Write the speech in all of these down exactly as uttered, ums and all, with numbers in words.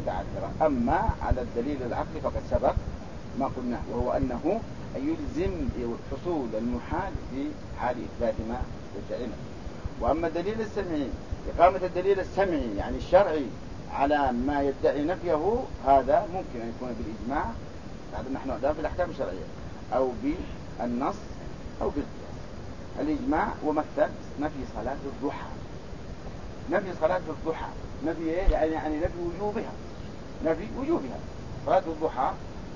متعذرة. أما على الدليل العقلي فقد سبق ما قلناه، وهو أنه يلزم حصول المحال في حال إثبات ما يدعي نفسه. وأما الدليل السمعي، إقامة الدليل السمعي يعني الشرعي على ما يدعي نفيه، هذا ممكن أن يكون بالإجماع، هذا نحن نعلم في الأحكام الشرعية، أو بالنص أو بالقياس. الإجماع ومثل نفي صلاة الضحى، نفي صلاة الضحى نفي يعني يعني نفي وجوبها، نفي وجوبها. صلاة الضحى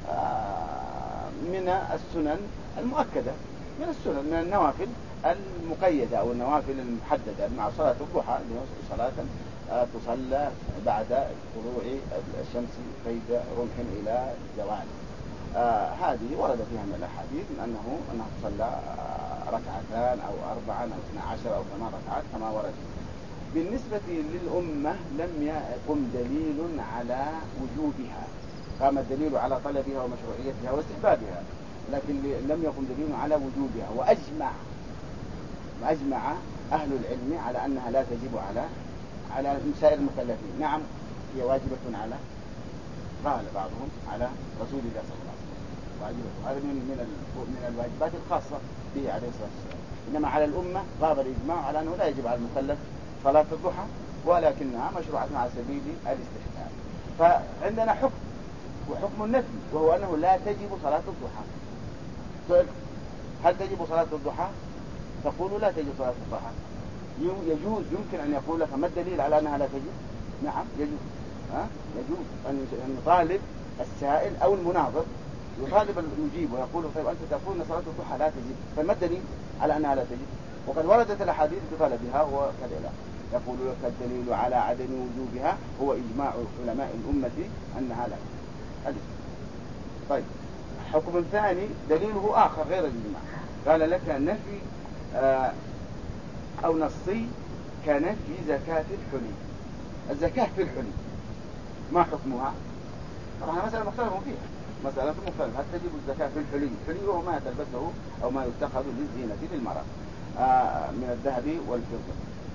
من السنن المؤكدة، من السنن من النوافل المقيدة أو النوافل المحددة، مع صلاة الضحى اللي هي صلاة تصلى بعد طلوع الشمس قيد رمح إلى زوال. آه هذه ورد فيها من الأحاديث أنه أنه تصلى ركعتان أو أربعا أو اثنا عشر أو ثمان ركعات كما ورد. بالنسبة للأمة لم يقم دليل على وجوبها، قام الدليل على طلبها ومشروعيتها واستحبابها، لكن لم يقم دليل على وجوبها. وأجمع أجمع أهل العلم على أنها لا تجب على على سائر المكلفين. نعم هي واجبة على، قال بعضهم على رسول الله صلى الله عليه وسلم واجبة، هذا من من من الواجبات الخاصة به عليه الصلاة والسلام. إنما على الأمة غاب الإجماع على أنه لا يجب على المكلف صلاة الضحى، ولكنها مشروعة على سبيل الاستحباب. فعندنا حكم وحكم النفي، وهو أنه لا تجب صلاة الضحى. سؤال: هل تجب صلاة الضحى؟ تقول لا تجب صلاة الضحى. يجوز، يمكن أن يقول لك ما الدليل على أنها لا تجب؟ نعم يجوز، ها؟ يجوز أن يطالب السائل أو المناظر، يطالب المجيب ويقول طيب أنت تقول أن صلاة الضحى لا تجب، فما الدليل على أنها لا تجب؟ وقد وردت الأحاديث بطلبها وكذا. يقول لك الدليل على عدم وجوبها هو إجماع علماء الأمة أنها لا تجب. طيب حكم ثاني دليله آخر غير الإجماع، قال لك نفي آه أو نصي كنفي زكاة الحلي. الزكاة في الحلي ما حكمها؟ طبعا مسألة مختلفة فيها، مسألة مختلفة. هل تجب الزكاة في الحلي؟ الحلي هو ما تلبسه أو ما يتخذ للزينة للمرأة آه من الذهب والفضة.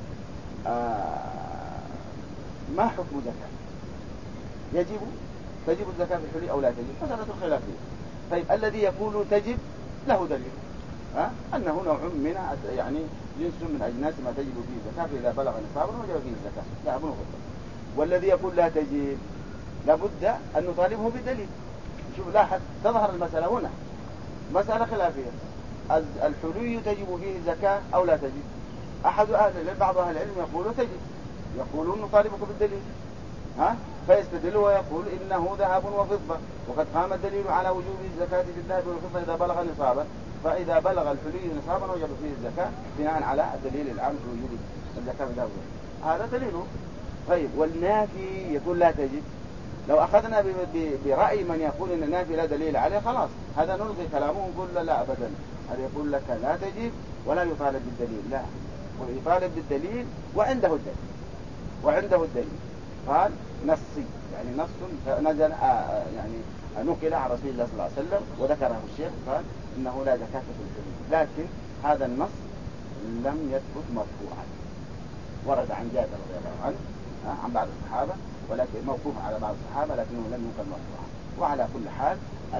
آه ما حكم زكاة؟ يجب تجب الزكاة في الحلي أو لا تجب؟ مسألة خلافية. طيب الذي يقول تجب له دليل، ها؟ أنه نوع من يعني جنس من أجناس ما تجب فيه الزكاة، فإذا بلغ نصابا وجب فيه الزكاة ذهب وفضة. والذي يقول لا تجب لابد أن نطالبه بالدليل. شوف لاحظ، تظهر المسألة هنا مسألة خلافية. الحلي تجب فيه الزكاة أو لا تجب؟ أحد أهل بعض أهل العلم يقول تجب، يقولون نطالبك بالدليل، ها؟ فيستدل ويقول إنه ذهب وفضة، وقد قام الدليل على وجوب الزكاة في الذهب والفضة إذا بلغ نصابا، فإذا بلغ الحلي نصابا وجب فيه الزكاة بناء على الدليل العام في وجوب الزكاة في الذهب والفضة. هذا دليله. طيب والنافي يقول لا تجب، لو أخذنا برأي من يقول إن النافي لا دليل عليه خلاص هذا نلغي كلامه ونقول لا, لا أبدا، هذا يقول لك لا تجب ولا يطالب بالدليل، لا ويطالب بالدليل وعنده الدليل وعنده الدليل قال نصي، يعني نص نزل آه يعني نقل عن رسول الله صلى الله عليه وسلم وذكره الشيخ قال إنه لا زكاة في الحلي، لكن هذا النص لم يثبت مرفوعا، ورد عن جابر رضي الله عنه آه عن بعض الصحابة، ولكن موقوف على بعض الصحابة لكنه لم ينقل مرفوعا. وعلى كل حال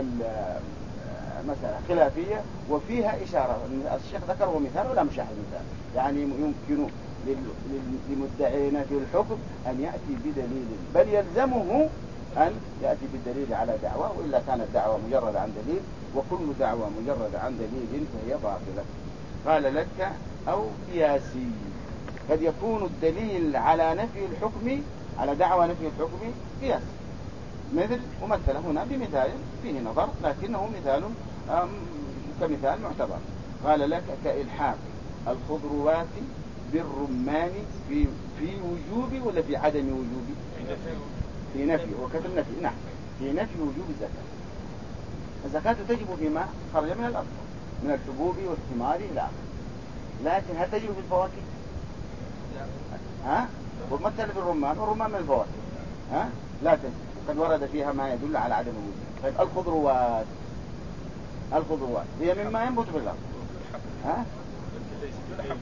المسألة خلافية وفيها إشارة. الشيخ ذكره مثال ولا مشاهد مثال، يعني يمكن لمدعي نفي الحكم أن يأتي بدليل، بل يلزمه أن يأتي بالدليل على دعوة، وإلا كانت دعوة مجرد عن دليل، وكل دعوة مجرد عن دليل فهي باطلة. قال لك أو قياسي، قد يكون الدليل على نفي الحكم على دعوة نفي الحكم قياس، مثل ومثل هنا بمثال فيه نظر لكنه مثال كمثال معتبر. قال لك كإلحاق الخضروات بالرمان في في وجوب ولا في عدم وجوب؟ في نفي، وكتب نفي، نعم في نفي وجوب الزكاة. الزكاة تجب فيما خرج من الأرض من الحبوب والثمار إلى آخره، لكن هل تجب في الفواكه؟ ها؟ ومثل بالرمان، والرمان من الفواكه، ها؟ لا تجب، قد ورد فيها ما يدل على عدم وجوبها. طيب الخضروات، الخضروات هي مما ينبت في الأرض، ها؟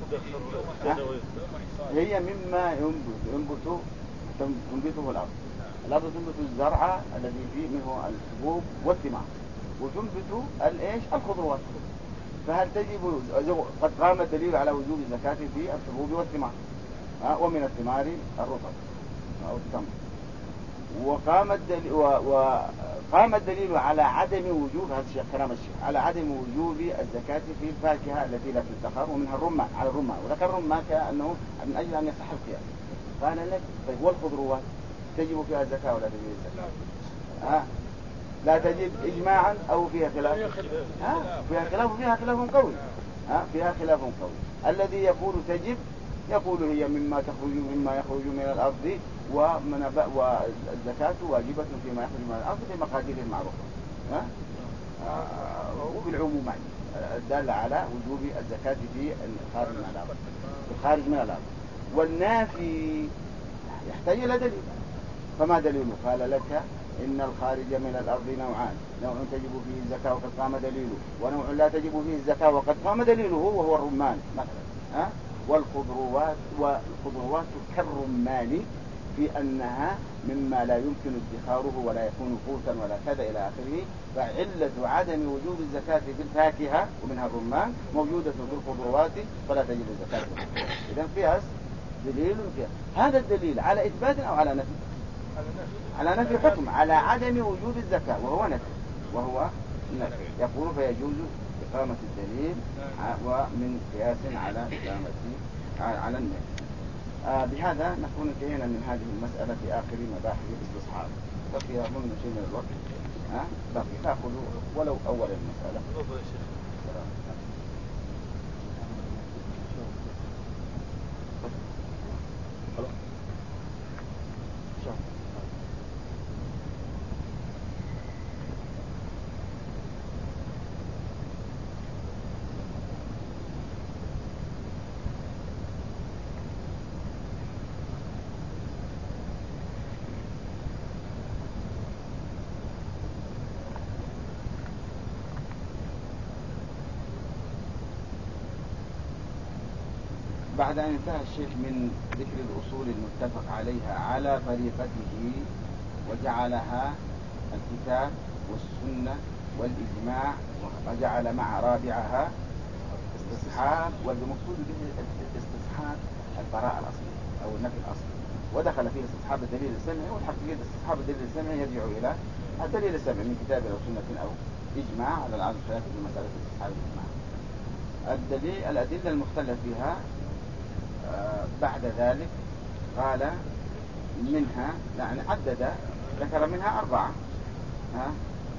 ها؟ هي مما ينبت ينبت تنبته الأرض، الأرض تنبت الزرع الذي فيه منه الحبوب والثمار، وتنبت الإيش الخضروات. فهل تجب؟ قد قام الدليل على وجوب الزكاة في الحبوب والثمار، ومن الثمار الرطب أو التمر. وقام الدليل, وقام الدليل على عدم وجوب، هذا الشيء كلام الشيخ، على عدم وجوب الزكاة في الفاكهة التي لا تدخر، ومنها الرمان، على الرمان، وذكر الرمان كأنه من أجل أن يصح القياس. قال لك طيب والخضروات تجب فيها الزكاة ولا تجب الزكاة؟ آه. لا تجب إجماعا أو فيها خلاف؟ آه. فيها خلاف، فيها خلاف قوي. آه. فيها خلاف قوي. الذي يقول تجب يقول هي مما تخرج مما يخرج من الأرض، والزكاة واجبة فيما يخرج من الأرض في مقادير المعروفة. آه. آه. وبالعموم الدالة على وجوب الزكاة في الخارج من الأرض، الخارج من الأرض. والنافي يحتاج إلى دليل. فما دليله؟ قال لك إن الخارج من الأرض نوعان، نوع تجب فيه الزكاة وقد قام دليله، ونوع لا تجب فيه الزكاة وقد قام دليله وهو الرمان مثلا. ها؟ والخضروات والخضروات كالرمان في أنها مما لا يمكن ادخاره ولا يكون قوتا ولا كذا إلى آخره. فعلة عدم وجوب الزكاة في الفاكهة ومنها الرمان موجودة في الخضروات فلا تجب الزكاة. إذن قياس دليل فيها. هذا الدليل على إثبات أو على نفي؟ على نفي حكم، على عدم وجود الزكاة وهو نفي، وهو نفي. يقول فيجوز إقامة الدليل ومن قياس على إقامة على النفي. آه بهذا نكون انتهينا من هذه المسألة في آخر مباحث الاستصحاب. بقي أظن شيء من الوقت. ها؟ بقي تأخذ ولو أول المسألة. بعد أن انتهى الشيخ من ذكر الأصول المتفق عليها على طريقته وجعلها الكتاب والسنة والإجماع، وجعل مع رابعها استصحاب، والمقصود به استصحاب البراءة الأصلية أو النفي الأصلي، ودخل فيه استصحاب الدليل السمعي. والحقيقة استصحاب الدليل السمعي يرجع إلى الدليل السمعي من كتاب أو سنة أو إجماع على العادة الثلاثة في مسألة استصحاب الإجماع. الدليل الأدلة المختلف فيها بعد ذلك قال منها، يعني عدد ذكر منها أربعة. ها؟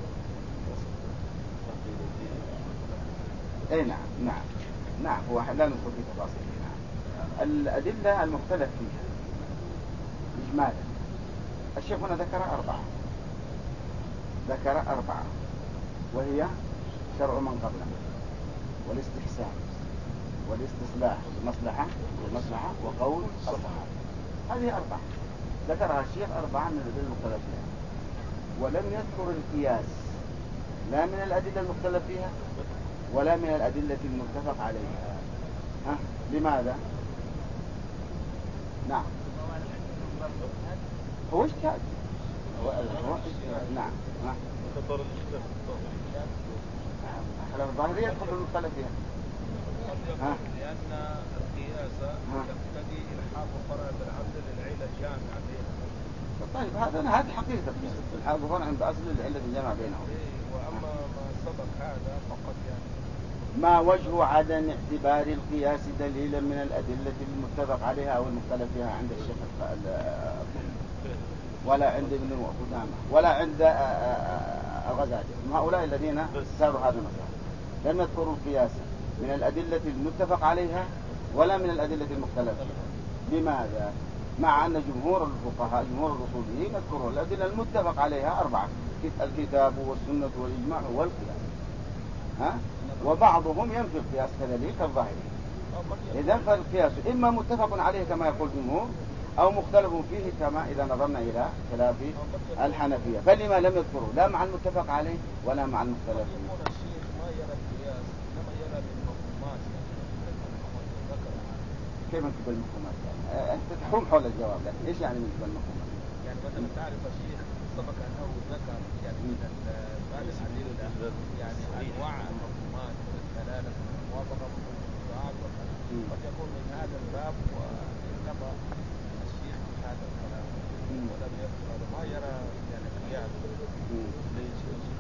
أي نعم نعم نعم هو لا ندخل في تفاصيل. نعم الأدلة المختلف فيها إجمالا الشيخ هنا ذكر أربعة، ذكر أربعة وهي شرع من قبلنا، والاستحسان، والاستصلاح والمصلحة والمصلحة وقول الصحابة. هذه أربعة ذكرها الشيخ، أربعة من الأدلة المختلف فيها، ولم يذكر القياس لا من الأدلة المختلف فيها ولا من الأدلة المتفق عليها. ها؟ لماذا؟ نعم هو اجتهاد، هو اجتهاد. نعم ها؟ خلاف الظاهرية يدخل المختلف فيها. ها؟ لأن القياس يقتضي إلحاق فرع بالعدل للعلة الجامعة بينهم. طيب هذا هذه حقيقة القياس، إلحاق فرع بأصل العلة الجامعة بينهم. وأما ما سبق هذا فقط يعني ما وجه عدم اعتبار القياس دليلا من الأدلة المتفق عليها أو المختلف فيها عند الشيخ ولا عند ابن قدامة ولا عند الغزالي؟ هؤلاء الذين ساروا هذا المسار لم يذكروا القياس من الأدلة المتفق عليها ولا من الأدلة المختلفة فيها. لماذا؟ مع أن جمهور الفقهاء جمهور الأصوليين يذكرون الأدلة المتفق عليها أربعة: الكتاب والسنة والإجماع والقياس. ها؟ وبعضهم ينفي القياس كذلك الظاهري. إذن فالقياس إما متفق عليه كما يقول الجمهور أو مختلف فيه كما إذا نظرنا إلى خلاف الحنفية. فلما لم يذكروا لا مع المتفق عليه ولا مع المختلف فيه؟ كيف انت بالمفهومات؟ يعني انت تحوم حول الجواب، لكن ايش يعني من بالمفهومات؟ يعني مثلا تعرف الشيخ سبق انه ذكر يعني من باب الادله يعني انواع المفهومات والدلاله والموافقه والموافقات قد يكون من هذا الباب وانقطع الشيخ في هذا الكلام ولم يذكر هذا ما يرى يعني قياس ليش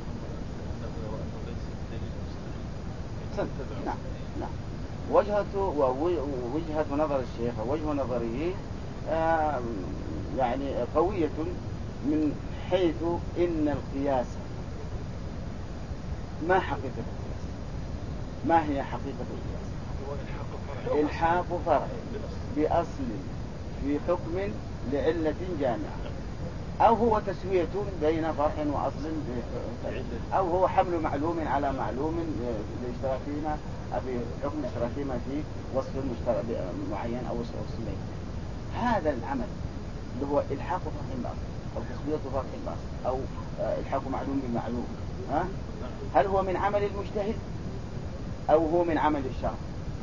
نعم نعم وجهة ووجهة نظر الشيخ ووجه نظره آه يعني قوية من حيث إن القياس ما حقيقة القياس؟ ما هي حقيقة القياس؟ إلحاق فرع بأصل في حكم لعلة جامعة، أو هو تسوية بين فرع وأصل، أو هو حمل معلوم على معلوم لاشتراكهما في حكم اشتراكهما في وصف مشترك معين أو وصف وصفين. هذا العمل اللي هو إلحاق فرع بأصل أو تسوية فرع بأصل أو إلحاق معلوم بمعلوم، ها؟ هل هو من عمل المجتهد أو هو من عمل الشرع؟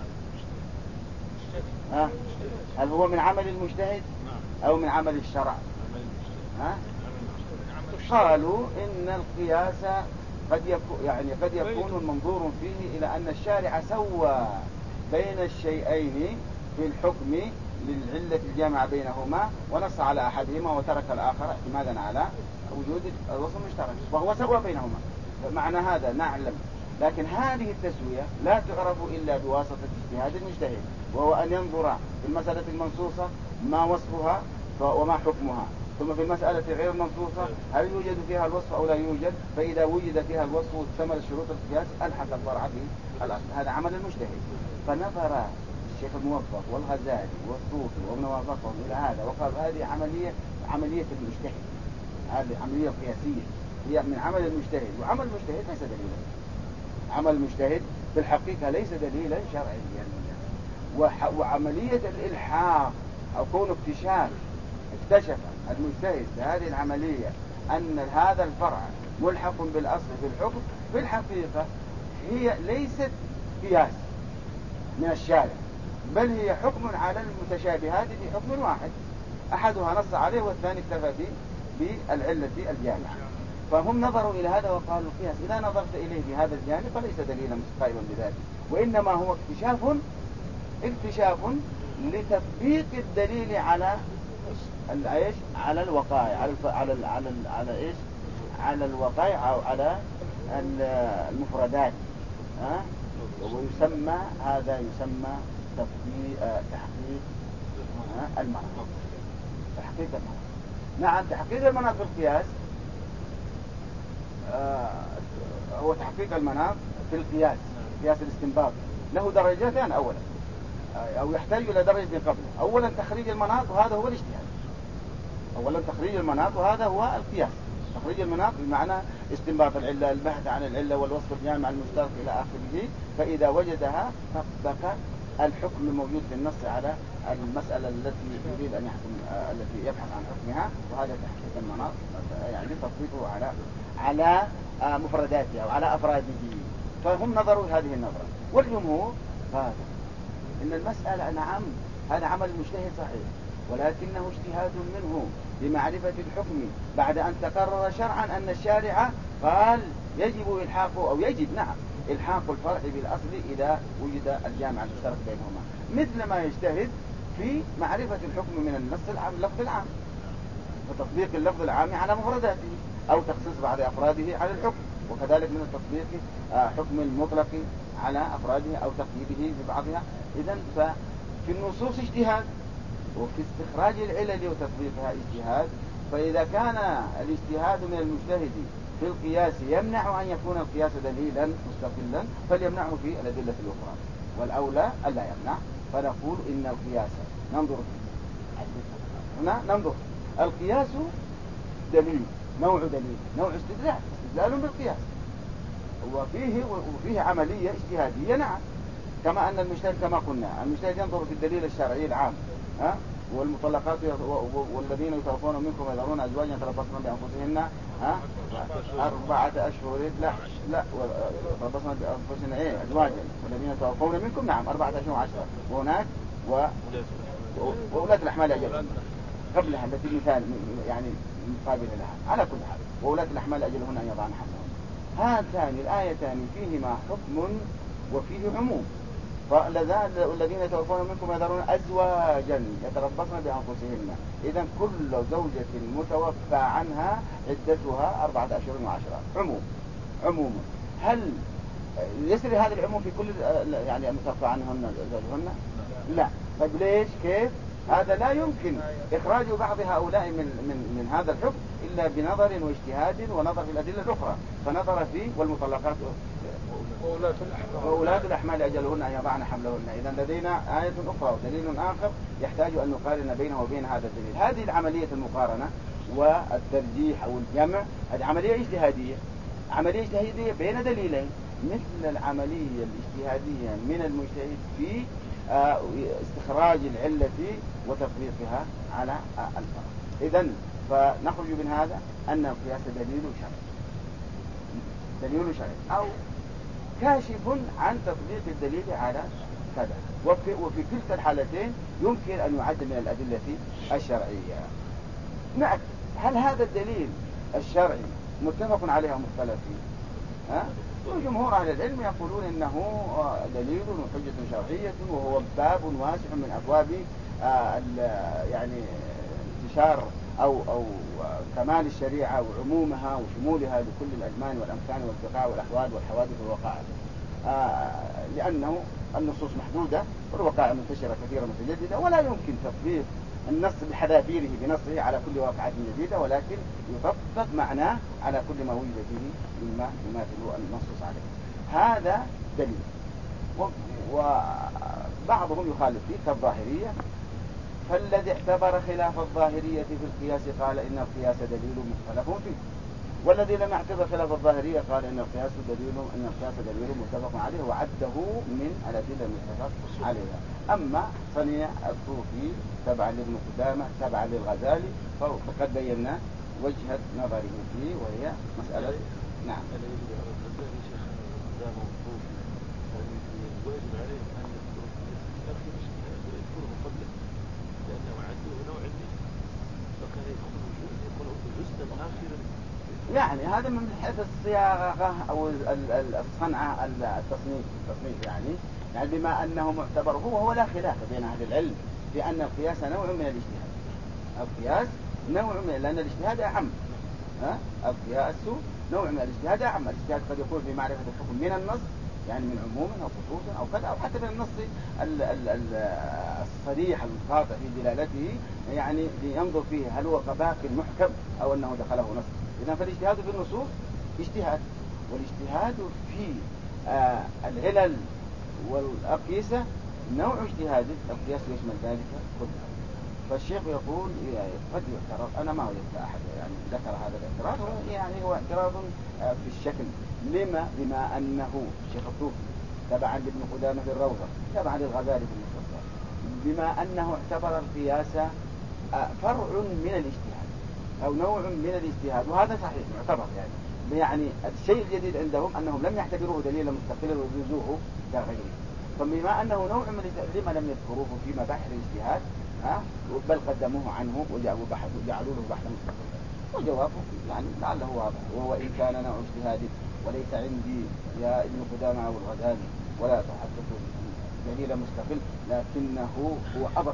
ها؟ هل هو من عمل المجتهد أو من عمل الشرع؟ ها؟ قالوا إن القياس قد يكون يعني قد يكون المنظور فيه إلى أن الشارع سوى بين الشيئين في الحكم للعلة الجامعة بينهما ونص على أحدهما وترك الآخر اعتمادا على وجود الوصف المشترك، وهو سوى بينهما. معنى هذا نعلم، لكن هذه التسوية لا تعرف إلا بواسطة اجتهاد المجتهد، وهو أن ينظر في المسألة المنصوصة ما وصفها وما حكمها، ثم في المسألة غير المنصوصة هل يوجد فيها الوصف أو لا يوجد، فإذا وجد فيها الوصف واكتمل شروط القياس ألحق الفرع في الأصل. هذا عمل المجتهد. فنظر الشيخ الموفق والغزالي والطوفي ومن وافقهم إلى هذا وقال هذه عملية عملية المجتهد، هذه عملية قياسية هي من عمل المجتهد، وعمل المجتهد ليس دليلا. عمل المجتهد في الحقيقة ليس دليلا شرعيا. وعملية الإلحاق أو كون اكتشاف اكتشف المجتهد بهذه العملية أن هذا الفرع ملحق بالأصل في الحكم، في الحقيقة هي ليست قياس من الشارع، بل هي حكم على المتشابهات في حكم واحد أحدها نص عليه والثاني اكتفى بالعلة الجامعة. فهم نظروا إلى هذا وقالوا القياس إذا نظرت إليه بهذا الجانب فليس دليلا قائما بذلك، وإنما هو اكتشاف اكتشاف لتطبيق الدليل على الايش على الوقائع على الف... على ال... على ال... على ايش على الوقائع او على المفردات، ها؟ ويسمى هذا يسمى تطبيق تحقيق المناط. تحقيق المناط نعم تحقيق المناط في القياس آه هو تحقيق المناط في القياس. قياس الاستنباط له درجتان، اولا او يحتاج الى درجة قبله. اولا تخريج المناط وهذا هو الاجتهاد. اولا تخريج المناط وهذا هو القياس. تخريج المناط بمعنى استنباط العلة، البحث عن العلة والوصف الجامع المشترك الى اخره، فاذا وجدها طبق الحكم الموجود في النص على المسألة التي يريد ان يحكم التي يبحث عن حكمها، وهذا تحقيق المناط يعني تطبيقه على على مفرداته او على افراده. فهم نظروا هذه النظرة، والجمهور قال إن المسألة نعم هذا عمل المجتهد صحيح، ولكنه اجتهاد منه بمعرفة الحكم بعد أن تقرر شرعا أن الشارع قال يجب إلحاقه أو يجب نعم إلحاق الفرع بالأصل إذا وجد الجامع المشترك بينهما، مثل ما يجتهد في معرفة الحكم من النص العام اللفظ العام وتطبيق اللفظ العام على مفرداته أو تخصيص بعض أفراده على الحكم، وكذلك من التطبيق حكم المطلق على أفراده أو تقييده ببعضها. إذن ففي النصوص اجتهاد، وفي استخراج العلل وتطبيقها اجتهاد. فإذا كان الاجتهاد من المجتهد في القياس يمنع أن يكون القياس دليلا مستقلا فليمنعه في الأدلة الأخرى، والأولى ألا يمنع. فنقول إن القياس ننظر هنا ننظر القياس دليل، نوع دليل، نوع استدلال، استدلال بالقياس، وفيه وفيه عملية اجتهادية نعم، كما أن المجتهد كما قلنا المجتهد ينظر في الدليل الشرعي العام، ها؟ والمطلقات والذين يتوفون منكم ويذرون أزواجا يتربصن بأنفسهن ها أربعة أشهر لا لا يتربصن بأنفسهن إيه أزواجا والذين يتوفون منكم نعم أربعة أشهر وعشرة، وهناك و وولاة الأحمال أجل. قبلها التي مثال يعني مقابل لها على كل حال. وولاة الأحمال أجلهن أن يضعن حملهن. هاتان الآيتان فيهما حكم وفيه عموم. فالذين يتوفون منكم يذرون أزواجا يتربصن بأنفسهن. إذا كل زوجة متوفى عنها عدتها أربعة أشهر وعشرة. عموم عموم. هل يسري هذا العموم في كل يعني المتوفى عنهن زوجهن؟ لا. طيب ليش؟ كيف؟ هذا لا يمكن إخراج بعض هؤلاء من من من هذا الحكم إلا بنظر واجتهاد ونظر في الأدلة الأخرى. فنظر فيه والمطلقات وأولاة الأحمال أجلهن أن يضعن حملهن. إذا لدينا آية أخرى ودليل آخر يحتاج أن نقارن بينه وبين هذا الدليل. هذه العملية المقارنة والترجيح أو الجمع هذه عملية اجتهادية. عملية اجتهادية بين دليلين مثل العملية الاجتهادية من المجتهد في استخراج العلة وتطبيقها على الفرع. إذن فنخرج من هذا أن القياس دليل شرعي دليل شرعي أو كاشف عن تطبيق الدليل على كذا. وفي, وفي كلتا الحالتين يمكن أن يعد من الأدلة الشرعية. نعم. هل هذا الدليل الشرعي متفق عليه أو مختلف فيه؟ ها؟ وجمهور أهل العلم يقولون إنه دليل وحجة شرعية وهو باب واسع من أبواب يعني انتشار أو أو كمال الشريعة وعمومها وشمولها لكل الأزمان والأمكان والبقاع والأحوال والحوادث والوقائع. لأنه النصوص محدودة والوقائع منتشرة كثيرة متجددة ولا يمكن تطبيق النص بحذافيره بنصه على كل واقعة جديدة، ولكن يطبق معناه على كل ما وجد فيه مما يماثل النصوص عليه. هذا دليل. وبعضهم يخالف فيه كالظاهرية. فالذي اعتبر خلاف الظاهرية في القياس قال إن القياس دليل مختلف فيه، والذي لم يعتبر خلاف الظاهرية قال إن القياس دليل إن القياس دليل متفق عليه وعده من الأدلة المتفق عليها. أما صنيع الصوفي تبعا لابن قدامة تبعا للغزالي فقد بينا وجهة نظره فيه وهي مسألة. نعم. يعني هذا من حيث الصياغة أو الصنعة التصنيف التصنيف يعني يعني بما أنه معتبر هو هو لا خلاف بين أهل العلم بأن القياس نوع من الاجتهاد. القياس نوع من لأن الاجتهاد أعم. ها؟ القياس نوع من الاجتهاد أعم. الاجتهاد قد يكون في معرفة الحكم من النص يعني من عموم أو خصوص أو كذا أو حتى من النص الصريح القاطع في دلالته يعني لينظر فيه هل هو كباقي محكم أو أنه دخله نص. إذا فالاجتهاد في النصوص اجتهاد، والاجتهاد في آه العلل والأقيسة نوع اجتهاد. القياس يشمل ذلك كله. فالشيخ يقول قد يعترض. أنا ما وجدت أحد يعني ذكر هذا الاعتراض يعني هو اعتراض آه في الشكل. لما؟ بما أنه الشيخ الطوفي تبعا لابن قدامة في الروضة تبعا للغزالي في المختصر بما أنه اعتبر القياس آه فرع من الاجتهاد أو نوع من الاجتهاد. وهذا صحيح يعتبر يعني يعني الشيء الجديد عندهم أنهم لم يعتبروه دليلا مستقلا ويجوزوه كغيره. فبما أنه نوع من الاجتهاد لما لم يذكروه في مباحث الاجتهاد ها بل قدموه عنه وجعلوا له بحثا مستقلا. وجوابه يعني لعله واضح وهو إن كان نوع اجتهاد وليس عندي يا ابن قدامة أو الغزالي ولا تحدث دليلا مستقل لكنه هو أبرز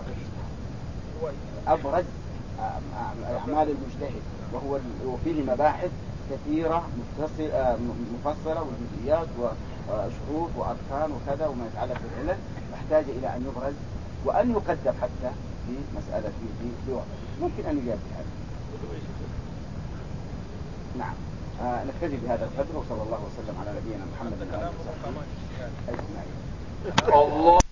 أبرز أعمال المجتهد وهو وفيه مباحث كثيرة مفصلة وجزئيات وشروط وأركان وكذا وما يتعلق بالعلل تحتاج إلى أن يبرز وأن يقدم حتى في مسألة في في وقت ممكن أن يجاب بهذا. نعم. آه نكتفي بهذا القدر وصلى الله وسلم على نبينا محمد وعلى آله وصحبه أجمعين.